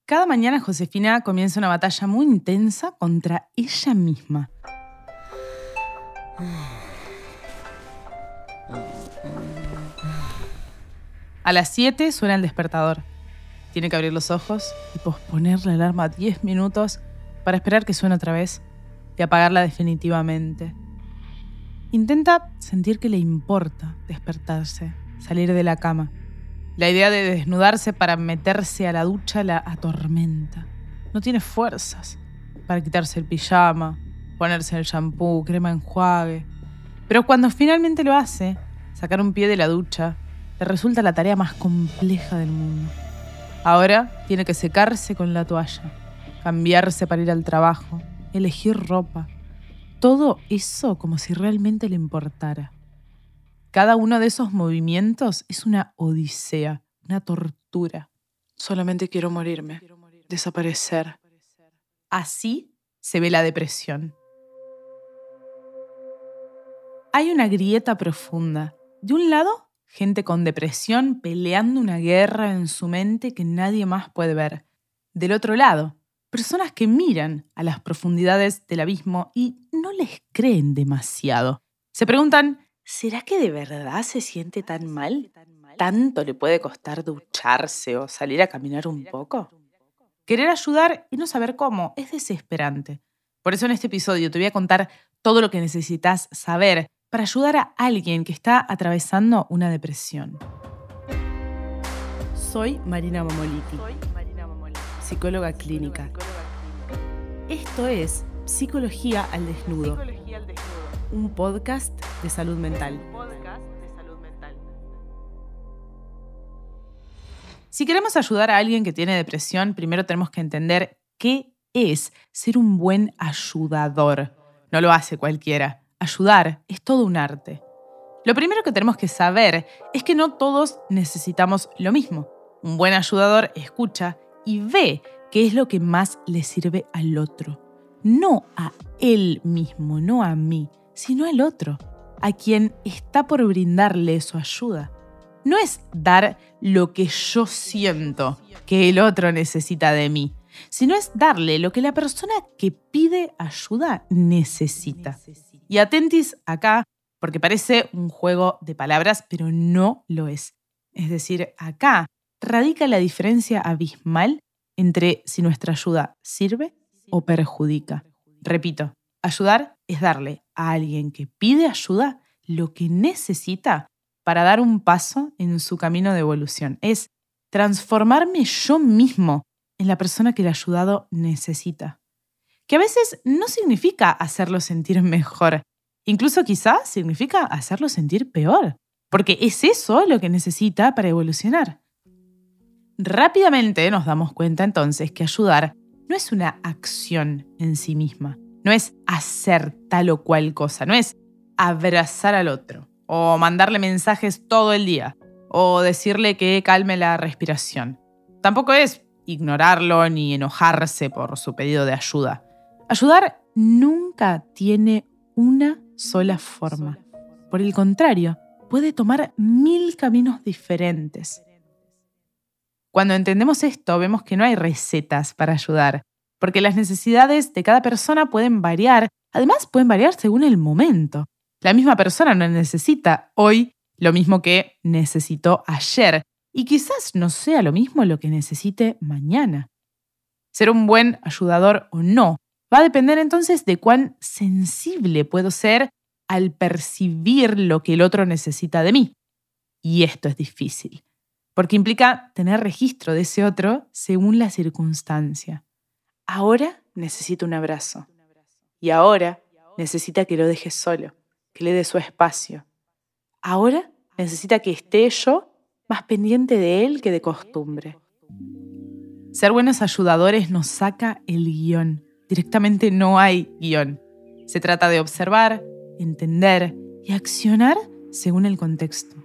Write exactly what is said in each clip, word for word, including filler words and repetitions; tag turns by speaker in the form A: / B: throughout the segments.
A: Cada mañana Josefina comienza una batalla muy intensa contra ella misma. A las siete suena el despertador. Tiene que abrir los ojos y posponer la alarma diez minutos para esperar que suene otra vez y apagarla definitivamente. Intenta sentir que le importa despertarse, salir de la cama. La idea de desnudarse para meterse a la ducha la atormenta. No tiene fuerzas para quitarse el pijama, ponerse el shampoo, crema enjuague. Pero cuando finalmente lo hace, sacar un pie de la ducha le resulta la tarea más compleja del mundo. Ahora tiene que secarse con la toalla, cambiarse para ir al trabajo, elegir ropa. Todo eso como si realmente le importara. Cada uno de esos movimientos es una odisea, una tortura. Solamente quiero morirme, desaparecer. Así se ve la depresión. Hay una grieta profunda. De un lado, gente con depresión peleando una guerra en su mente que nadie más puede ver. Del otro lado, personas que miran a las profundidades del abismo y no les creen demasiado. Se preguntan, ¿será que de verdad se siente tan mal? ¿Tanto le puede costar ducharse o salir a caminar un poco? Querer ayudar y no saber cómo es desesperante. Por eso en este episodio te voy a contar todo lo que necesitas saber para ayudar a alguien que está atravesando una depresión. Soy Marina Momoliti, psicóloga clínica. Esto es Psicología al Desnudo, un podcast de salud mental. Si queremos ayudar a alguien que tiene depresión, primero tenemos que entender qué es ser un buen ayudador. No lo hace cualquiera. Ayudar es todo un arte. Lo primero que tenemos que saber es que no todos necesitamos lo mismo. Un buen ayudador escucha y ve qué es lo que más le sirve al otro. No a él mismo, no a mí, sino al otro, a quien está por brindarle su ayuda. No es dar lo que yo siento que el otro necesita de mí, sino es darle lo que la persona que pide ayuda necesita. Y atentis acá, porque parece un juego de palabras, pero no lo es. Es decir, acá radica la diferencia abismal entre si nuestra ayuda sirve o perjudica. Repito, ayudar es darle a alguien que pide ayuda lo que necesita para dar un paso en su camino de evolución. Es transformarme yo mismo en la persona que el ayudado necesita. Que a veces no significa hacerlo sentir mejor. Incluso quizás significa hacerlo sentir peor. Porque es eso lo que necesita para evolucionar. Rápidamente nos damos cuenta entonces que ayudar no es una acción en sí misma. No es hacer tal o cual cosa. No es abrazar al otro. O mandarle mensajes todo el día. O decirle que calme la respiración. Tampoco es ignorarlo ni enojarse por su pedido de ayuda. Ayudar nunca tiene una sola forma. Por el contrario, puede tomar mil caminos diferentes. Cuando entendemos esto, vemos que no hay recetas para ayudar, porque las necesidades de cada persona pueden variar. Además, pueden variar según el momento. La misma persona no necesita hoy lo mismo que necesitó ayer, y quizás no sea lo mismo lo que necesite mañana. Ser un buen ayudador o no va a depender entonces de cuán sensible puedo ser al percibir lo que el otro necesita de mí. Y esto es difícil, porque implica tener registro de ese otro según la circunstancia. Ahora necesita un abrazo. Y ahora necesita que lo deje solo, que le dé su espacio. Ahora necesita que esté yo más pendiente de él que de costumbre. Ser buenos ayudadores nos saca el guión. Directamente no hay guión. Se trata de observar, entender y accionar según el contexto.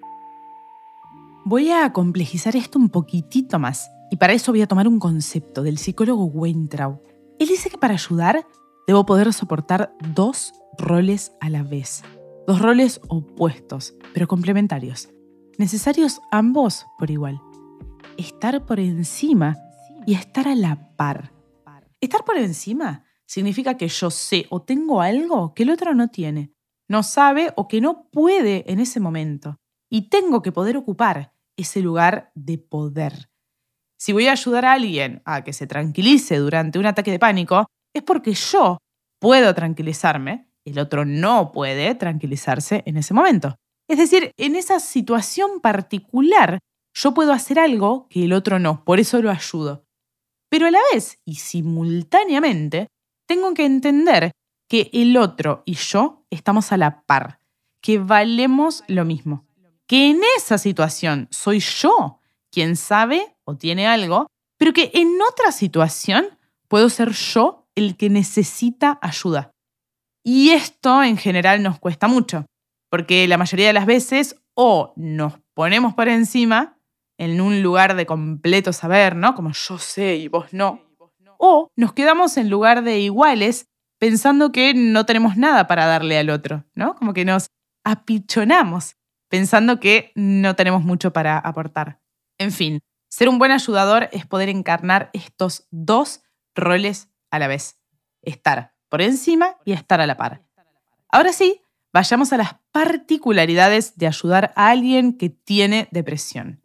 A: Voy a complejizar esto un poquitito más y para eso voy a tomar un concepto del psicólogo Weintraub. Él dice que para ayudar debo poder soportar dos roles a la vez. Dos roles opuestos, pero complementarios. Necesarios ambos por igual. Estar por encima y estar a la par. Estar por encima significa que yo sé o tengo algo que el otro no tiene, no sabe o que no puede en ese momento. Y tengo que poder ocupar ese lugar de poder. Si voy a ayudar a alguien a que se tranquilice durante un ataque de pánico, es porque yo puedo tranquilizarme, el otro no puede tranquilizarse en ese momento. Es decir, en esa situación particular, yo puedo hacer algo que el otro no, por eso lo ayudo. Pero a la vez y simultáneamente, tengo que entender que el otro y yo estamos a la par, que valemos lo mismo, que en esa situación soy yo quien sabe o tiene algo, pero que en otra situación puedo ser yo el que necesita ayuda. Y esto en general nos cuesta mucho, porque la mayoría de las veces o nos ponemos por encima en un lugar de completo saber, ¿no? Como yo sé y vos no. O nos quedamos en lugar de iguales pensando que no tenemos nada para darle al otro, ¿no? Como que nos apichonamos pensando que no tenemos mucho para aportar. En fin, ser un buen ayudador es poder encarnar estos dos roles a la vez. Estar por encima y estar a la par. Ahora sí, vayamos a las particularidades de ayudar a alguien que tiene depresión.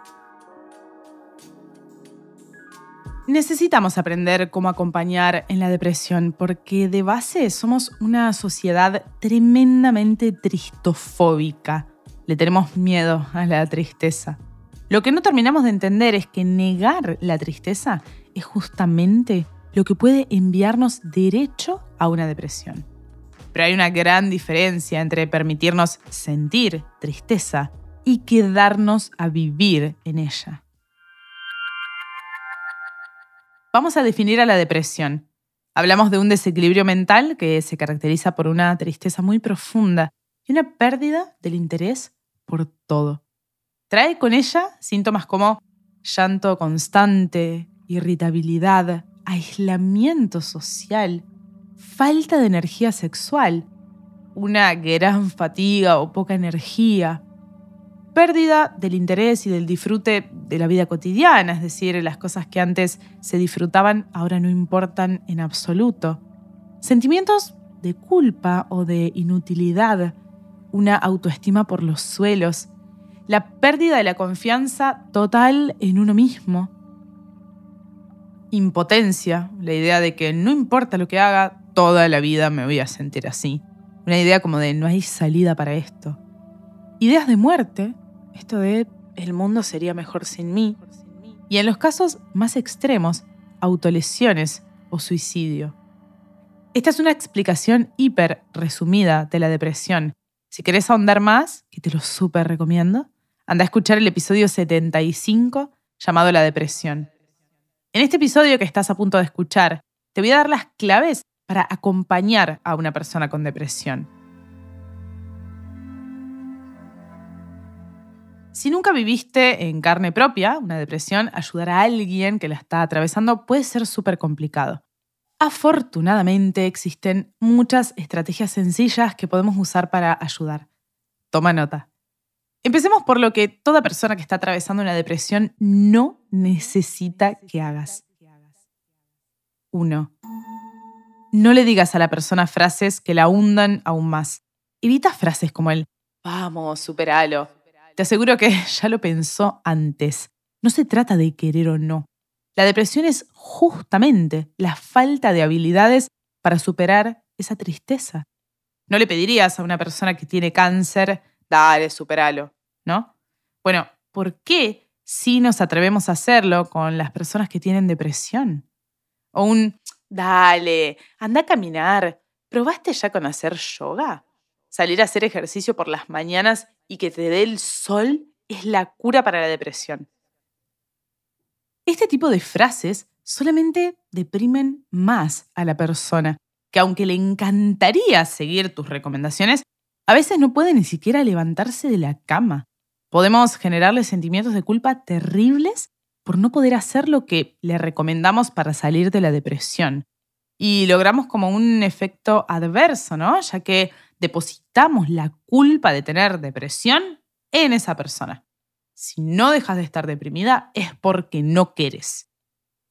A: Necesitamos aprender cómo acompañar en la depresión porque de base somos una sociedad tremendamente tristofóbica. Le tenemos miedo a la tristeza. Lo que no terminamos de entender es que negar la tristeza es justamente lo que puede enviarnos derecho a una depresión. Pero hay una gran diferencia entre permitirnos sentir tristeza y quedarnos a vivir en ella. Vamos a definir a la depresión. Hablamos de un desequilibrio mental que se caracteriza por una tristeza muy profunda y una pérdida del interés por todo. Trae con ella síntomas como llanto constante, irritabilidad, aislamiento social, falta de energía sexual, una gran fatiga o poca energía, pérdida del interés y del disfrute de la vida cotidiana, es decir, las cosas que antes se disfrutaban ahora no importan en absoluto. Sentimientos de culpa o de inutilidad, una autoestima por los suelos, la pérdida de la confianza total en uno mismo, impotencia, la idea de que no importa lo que haga, toda la vida me voy a sentir así. Una idea como de no hay salida para esto. Ideas de muerte, esto de el mundo sería mejor sin mí. Y en los casos más extremos, autolesiones o suicidio. Esta es una explicación hiper resumida de la depresión. Si querés ahondar más, que te lo súper recomiendo, anda a escuchar el episodio setenta y cinco llamado La depresión. En este episodio que estás a punto de escuchar, te voy a dar las claves para acompañar a una persona con depresión. Si nunca viviste en carne propia una depresión, ayudar a alguien que la está atravesando puede ser súper complicado. Afortunadamente existen muchas estrategias sencillas que podemos usar para ayudar. Toma nota. Empecemos por lo que toda persona que está atravesando una depresión no necesita que hagas. uno. No le digas a la persona frases que la hundan aún más. Evita frases como el «vamos, superalo». Te aseguro que ya lo pensó antes. No se trata de querer o no. La depresión es justamente la falta de habilidades para superar esa tristeza. No le pedirías a una persona que tiene cáncer, dale, superalo, ¿no? Bueno, ¿por qué si nos atrevemos a hacerlo con las personas que tienen depresión? O un, dale, anda a caminar. ¿Probaste ya con hacer yoga? Salir a hacer ejercicio por las mañanas y que te dé el sol es la cura para la depresión. Este tipo de frases solamente deprimen más a la persona, que aunque le encantaría seguir tus recomendaciones, a veces no puede ni siquiera levantarse de la cama. Podemos generarle sentimientos de culpa terribles por no poder hacer lo que le recomendamos para salir de la depresión. Y logramos como un efecto adverso, ¿no? Ya que depositamos la culpa de tener depresión en esa persona. Si no dejas de estar deprimida es porque no querés.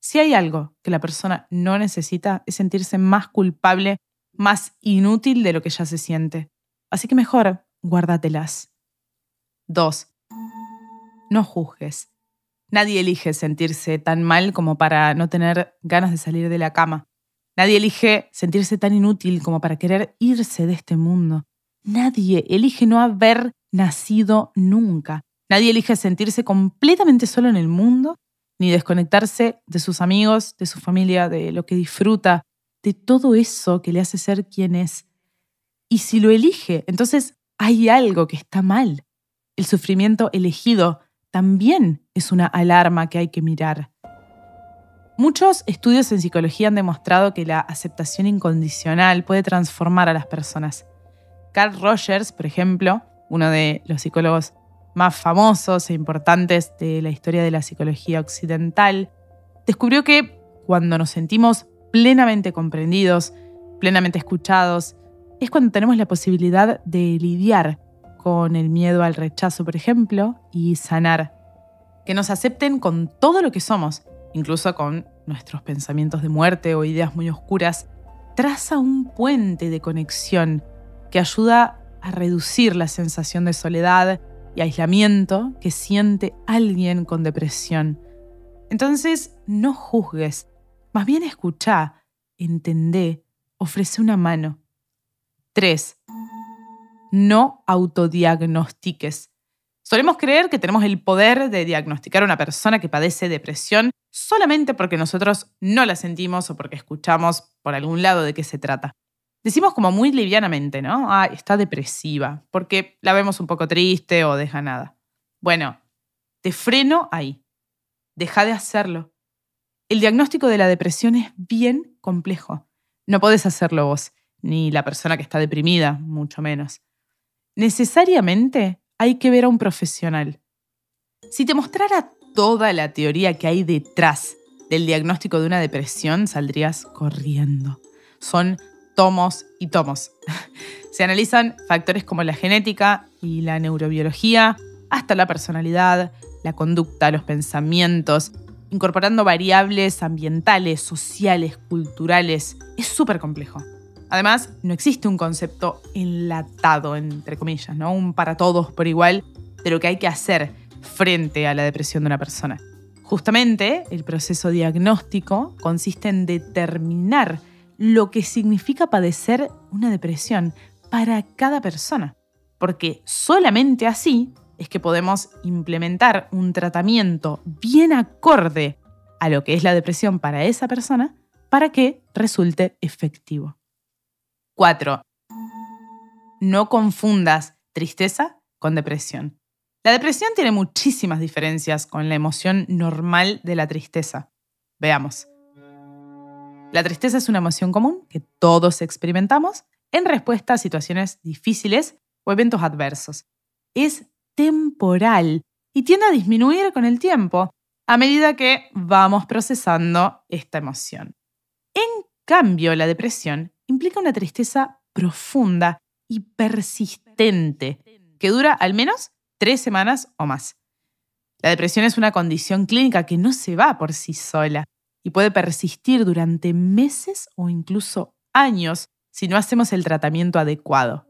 A: Si hay algo que la persona no necesita, es sentirse más culpable, más inútil de lo que ya se siente. Así que mejor, guárdatelas. Dos. No juzgues. Nadie elige sentirse tan mal como para no tener ganas de salir de la cama. Nadie elige sentirse tan inútil como para querer irse de este mundo. Nadie elige no haber nacido nunca. Nadie elige sentirse completamente solo en el mundo, ni desconectarse de sus amigos, de su familia, de lo que disfruta, de todo eso que le hace ser quien es. Y si lo elige, entonces hay algo que está mal. El sufrimiento elegido también es una alarma que hay que mirar. Muchos estudios en psicología han demostrado que la aceptación incondicional puede transformar a las personas. Carl Rogers, por ejemplo, uno de los psicólogos más famosos e importantes de la historia de la psicología occidental, descubrió que cuando nos sentimos plenamente comprendidos, plenamente escuchados, es cuando tenemos la posibilidad de lidiar con el miedo al rechazo, por ejemplo, y sanar. Que nos acepten con todo lo que somos, incluso con nuestros pensamientos de muerte o ideas muy oscuras, traza un puente de conexión que ayuda a reducir la sensación de soledad y aislamiento que siente alguien con depresión. Entonces, no juzgues, más bien escuchá, entendé, ofrece una mano. Tres. No autodiagnostiques. Solemos creer que tenemos el poder de diagnosticar a una persona que padece depresión solamente porque nosotros no la sentimos o porque escuchamos por algún lado de qué se trata. Decimos como muy livianamente, ¿no? Ah, está depresiva, porque la vemos un poco triste o desganada. Bueno, te freno ahí. Deja de hacerlo. El diagnóstico de la depresión es bien complejo. No podés hacerlo vos, ni la persona que está deprimida, mucho menos. Necesariamente hay que ver a un profesional. Si te mostrara toda la teoría que hay detrás del diagnóstico de una depresión, saldrías corriendo. Son tomos y tomos. Se analizan factores como la genética y la neurobiología, hasta la personalidad, la conducta, los pensamientos, incorporando variables ambientales, sociales, culturales. Es súper complejo. Además, no existe un concepto enlatado, entre comillas, ¿no? Un para todos por igual de lo que hay que hacer frente a la depresión de una persona. Justamente, el proceso diagnóstico consiste en determinar lo que significa padecer una depresión para cada persona, porque solamente así es que podemos implementar un tratamiento bien acorde a lo que es la depresión para esa persona para que resulte efectivo. Cuatro. No confundas tristeza con depresión. La depresión tiene muchísimas diferencias con la emoción normal de la tristeza. Veamos. La tristeza es una emoción común que todos experimentamos en respuesta a situaciones difíciles o eventos adversos. Es temporal y tiende a disminuir con el tiempo a medida que vamos procesando esta emoción. En cambio, la depresión implica una tristeza profunda y persistente que dura al menos tres semanas o más. La depresión es una condición clínica que no se va por sí sola y puede persistir durante meses o incluso años si no hacemos el tratamiento adecuado.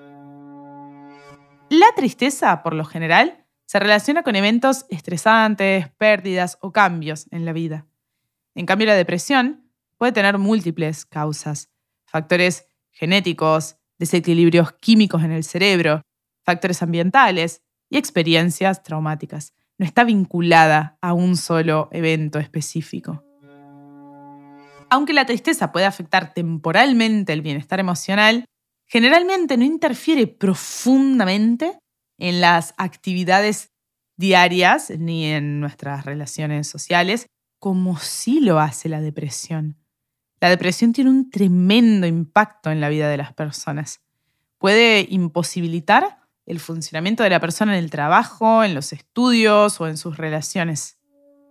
A: La tristeza, por lo general, se relaciona con eventos estresantes, pérdidas o cambios en la vida. En cambio, la depresión puede tener múltiples causas: factores genéticos, desequilibrios químicos en el cerebro, factores ambientales y experiencias traumáticas. No está vinculada a un solo evento específico. Aunque la tristeza puede afectar temporalmente el bienestar emocional, generalmente no interfiere profundamente en las actividades diarias ni en nuestras relaciones sociales, como sí lo hace la depresión. La depresión tiene un tremendo impacto en la vida de las personas. Puede imposibilitar el funcionamiento de la persona en el trabajo, en los estudios o en sus relaciones.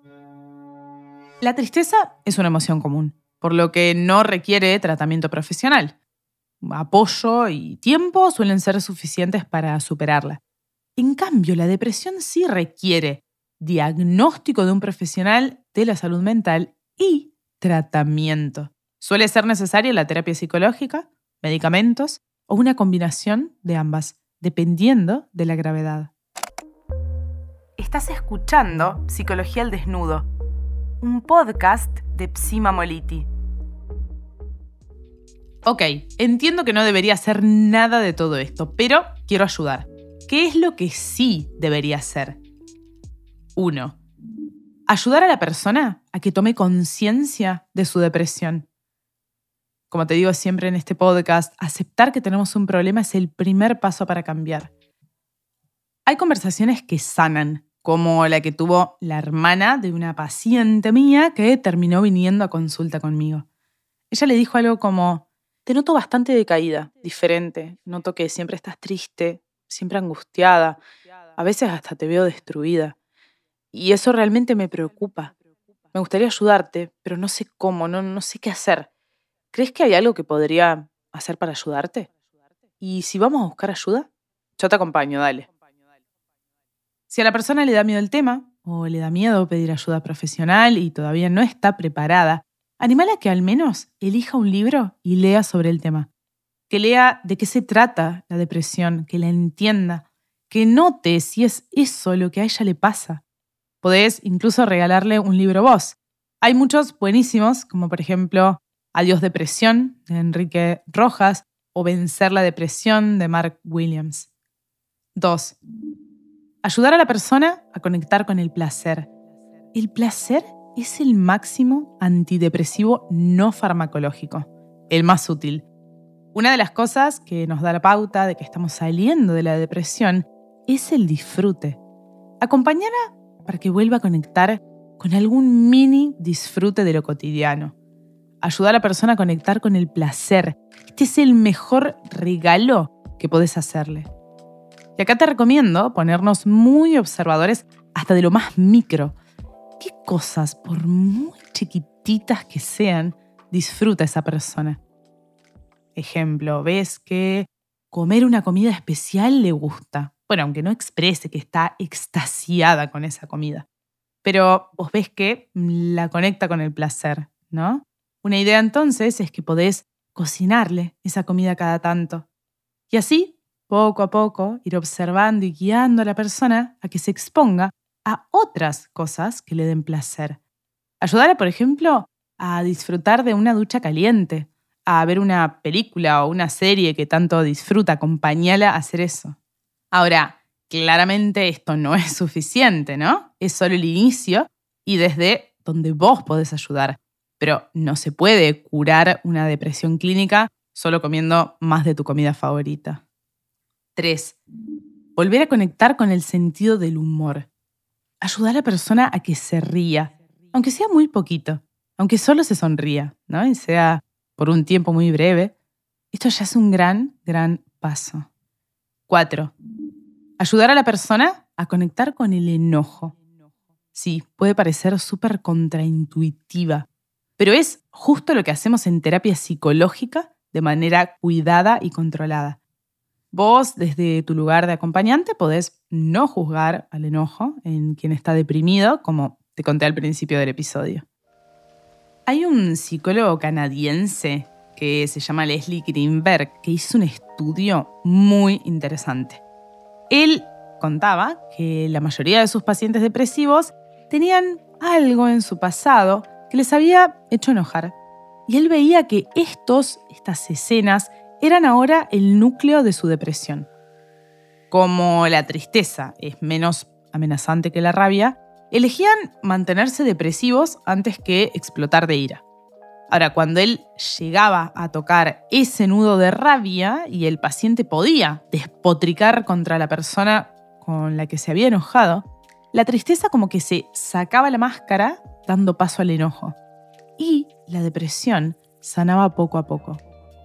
A: La tristeza es una emoción común, por lo que no requiere tratamiento profesional. Apoyo y tiempo suelen ser suficientes para superarla. En cambio, la depresión sí requiere diagnóstico de un profesional de la salud mental y tratamiento. Suele ser necesaria la terapia psicológica, medicamentos o una combinación de ambas, dependiendo de la gravedad. Estás escuchando Psicología al Desnudo, un podcast de Psima Moliti. Ok, entiendo que no debería hacer nada de todo esto, pero quiero ayudar. ¿Qué es lo que sí debería hacer? uno. Ayudar a la persona a que tome conciencia de su depresión. Como te digo siempre en este podcast, aceptar que tenemos un problema es el primer paso para cambiar. Hay conversaciones que sanan, como la que tuvo la hermana de una paciente mía que terminó viniendo a consulta conmigo. Ella le dijo algo como: te noto bastante decaída, diferente, noto que siempre estás triste, siempre angustiada, a veces hasta te veo destruida. Y eso realmente me preocupa. Me gustaría ayudarte, pero no sé cómo, no, no sé qué hacer. ¿Crees que hay algo que podría hacer para ayudarte? ¿Y si vamos a buscar ayuda? Yo te acompaño, dale. Si a la persona le da miedo el tema, o le da miedo pedir ayuda profesional y todavía no está preparada, anímala a que al menos elija un libro y lea sobre el tema. Que lea de qué se trata la depresión, que la entienda, que note si es eso lo que a ella le pasa. Podés incluso regalarle un libro vos. Hay muchos buenísimos, como por ejemplo Adiós Depresión, de Enrique Rojas, o Vencer la Depresión, de Mark Williams. dos. Ayudar a la persona a conectar con el placer. El placer es el máximo antidepresivo no farmacológico, el más útil. Una de las cosas que nos da la pauta de que estamos saliendo de la depresión es el disfrute. Acompañarla para que vuelva a conectar con algún mini disfrute de lo cotidiano. Ayudar a la persona a conectar con el placer. Este es el mejor regalo que podés hacerle. Y acá te recomiendo ponernos muy observadores hasta de lo más micro. ¿Qué cosas, por muy chiquititas que sean, disfruta esa persona? Ejemplo, ves que comer una comida especial le gusta. Bueno, aunque no exprese que está extasiada con esa comida. Pero vos ves que la conecta con el placer, ¿no? Una idea entonces es que podés cocinarle esa comida cada tanto. Y así, poco a poco, ir observando y guiando a la persona a que se exponga a otras cosas que le den placer. Ayudarle, por ejemplo, a disfrutar de una ducha caliente, a ver una película o una serie que tanto disfruta, acompañala a hacer eso. Ahora, claramente esto no es suficiente, ¿no? Es solo el inicio y desde donde vos podés ayudar. Pero no se puede curar una depresión clínica solo comiendo más de tu comida favorita. tres. Volver a conectar con el sentido del humor. Ayudar a la persona a que se ría, aunque sea muy poquito, aunque solo se sonría, ¿no? Y sea por un tiempo muy breve. Esto ya es un gran, gran paso. cuatro. Ayudar a la persona a conectar con el enojo. Sí, puede parecer súper contraintuitiva, pero es justo lo que hacemos en terapia psicológica de manera cuidada y controlada. Vos, desde tu lugar de acompañante, podés no juzgar al enojo en quien está deprimido, como te conté al principio del episodio. Hay un psicólogo canadiense que se llama Leslie Greenberg que hizo un estudio muy interesante. Él contaba que la mayoría de sus pacientes depresivos tenían algo en su pasado que les había hecho enojar. Y él veía que estos, estas escenas eran ahora el núcleo de su depresión. Como la tristeza es menos amenazante que la rabia, elegían mantenerse depresivos antes que explotar de ira. Ahora, cuando él llegaba a tocar ese nudo de rabia y el paciente podía despotricar contra la persona con la que se había enojado, la tristeza como que se sacaba la máscara dando paso al enojo. Y la depresión sanaba poco a poco.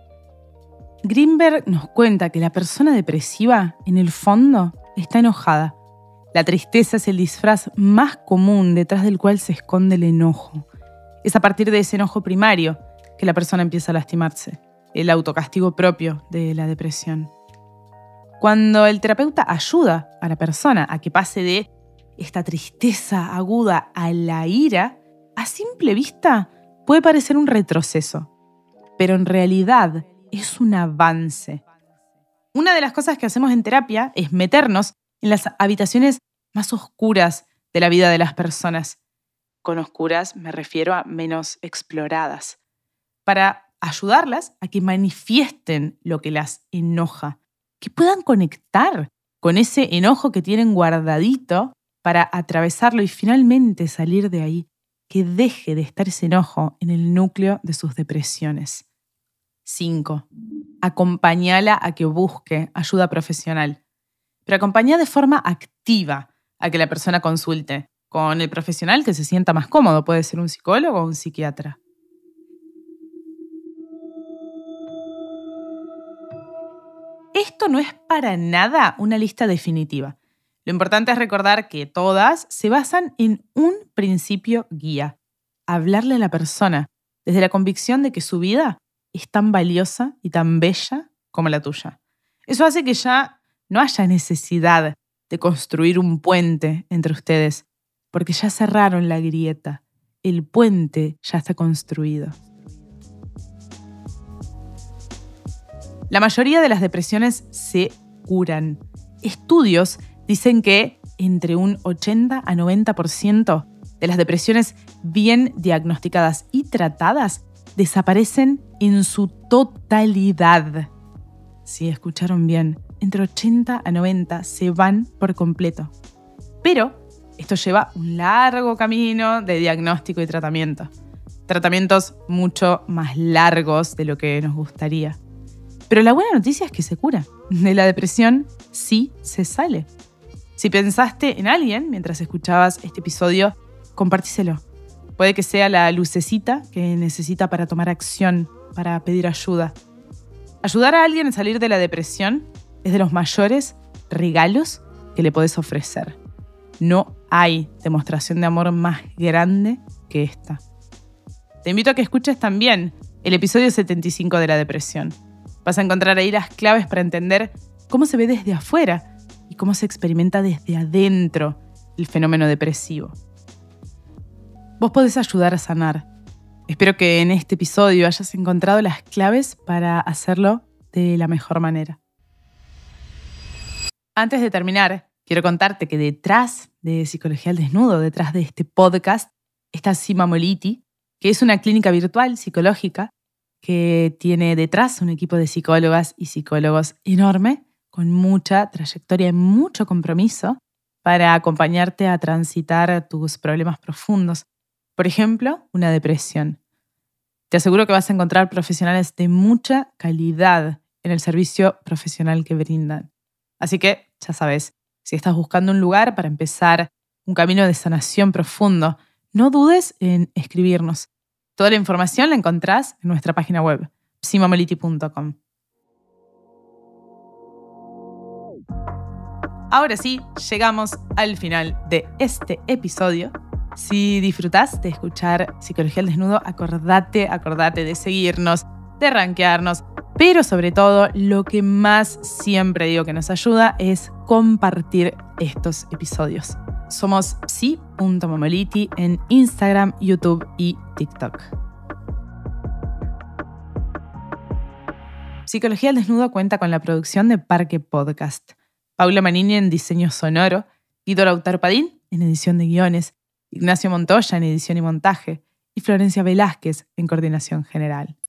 A: Greenberg nos cuenta que la persona depresiva, en el fondo, está enojada. La tristeza es el disfraz más común detrás del cual se esconde el enojo. Es a partir de ese enojo primario que la persona empieza a lastimarse, el autocastigo propio de la depresión. Cuando el terapeuta ayuda a la persona a que pase de esta tristeza aguda a la ira, a simple vista puede parecer un retroceso, pero en realidad es un avance. Una de las cosas que hacemos en terapia es meternos en las habitaciones más oscuras de la vida de las personas. Con oscuras me refiero a menos exploradas, para ayudarlas a que manifiesten lo que las enoja, que puedan conectar con ese enojo que tienen guardadito para atravesarlo y finalmente salir de ahí, que deje de estar ese enojo en el núcleo de sus depresiones. cinco. Acompáñala a que busque ayuda profesional, pero acompañá de forma activa a que la persona consulte con el profesional que se sienta más cómodo. Puede ser un psicólogo o un psiquiatra. Esto no es para nada una lista definitiva. Lo importante es recordar que todas se basan en un principio guía: hablarle a la persona desde la convicción de que su vida es tan valiosa y tan bella como la tuya. Eso hace que ya no haya necesidad de construir un puente entre ustedes, porque ya cerraron la grieta. El puente ya está construido. La mayoría de las depresiones se curan. Estudios dicen que entre un ochenta a noventa por ciento de las depresiones bien diagnosticadas y tratadas desaparecen en su totalidad. Sí, escucharon bien. Entre ochenta a noventa se van por completo. Pero esto lleva un largo camino de diagnóstico y tratamiento. Tratamientos mucho más largos de lo que nos gustaría. Pero la buena noticia es que se cura. De la depresión sí se sale. Si pensaste en alguien mientras escuchabas este episodio, compartíselo. Puede que sea la lucecita que necesita para tomar acción, para pedir ayuda. Ayudar a alguien a salir de la depresión es de los mayores regalos que le podés ofrecer. No hay demostración de amor más grande que esta. Te invito a que escuches también el episodio setenta y cinco de la depresión. Vas a encontrar ahí las claves para entender cómo se ve desde afuera y cómo se experimenta desde adentro el fenómeno depresivo. Vos podés ayudar a sanar. Espero que en este episodio hayas encontrado las claves para hacerlo de la mejor manera. Antes de terminar, quiero contarte que detrás de Psicología al Desnudo, detrás de este podcast, está Sima Moliti, que es una clínica virtual psicológica que tiene detrás un equipo de psicólogas y psicólogos enorme, con mucha trayectoria y mucho compromiso para acompañarte a transitar tus problemas profundos. Por ejemplo, una depresión. Te aseguro que vas a encontrar profesionales de mucha calidad en el servicio profesional que brindan. Así que, ya sabes, si estás buscando un lugar para empezar un camino de sanación profundo, no dudes en escribirnos. Toda la información la encontrás en nuestra página web, simamoliti punto com. Ahora sí, llegamos al final de este episodio. Si disfrutás de escuchar Psicología al Desnudo, acordate, acordate de seguirnos, de rankearnos, pero sobre todo, lo que más siempre digo que nos ayuda es compartir estos episodios. Somos psi punto mamoliti en Instagram, YouTube y TikTok. Psicología al Desnudo cuenta con la producción de Parque Podcast. Paula Manini en diseño sonoro, Guido Lautaro Padín en edición de guiones, Ignacio Montoya en edición y montaje y Florencia Velázquez en coordinación general.